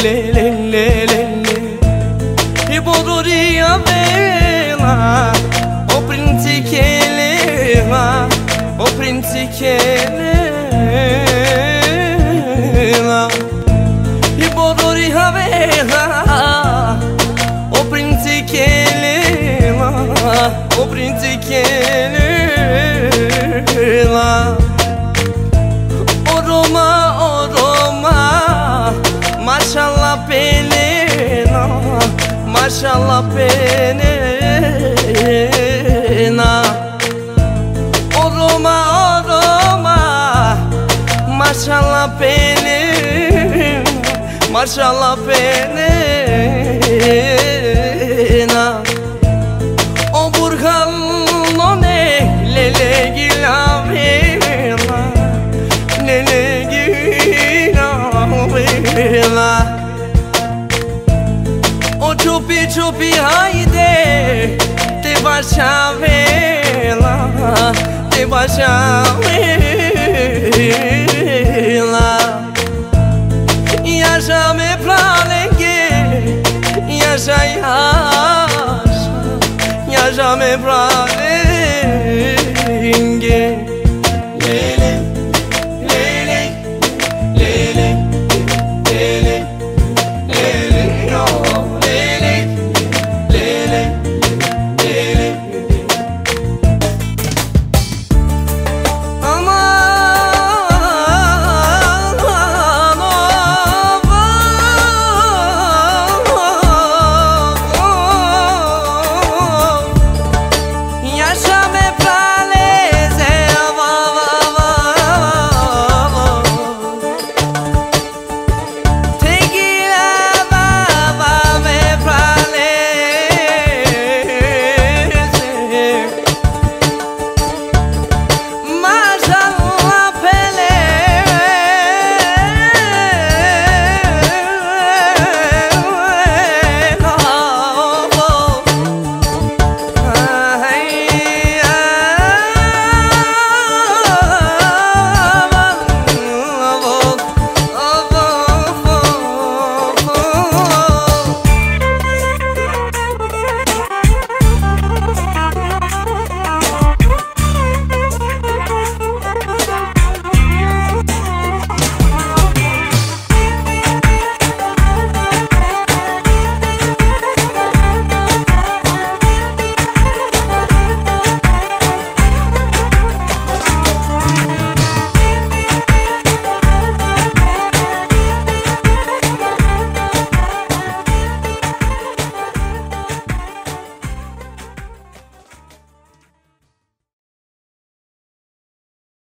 E bodoria vela, o prințichele, o prințichele. E bodoria vela, o prințichele, o prințichele. O Roma, mashallah penena, mashallah penena. O Roma, mashallah penena, mashallah penena. O burhan none lele gilavela, lele gilavela. O ciupi ciupi haide, te bașa vela, te bașa vela. E așa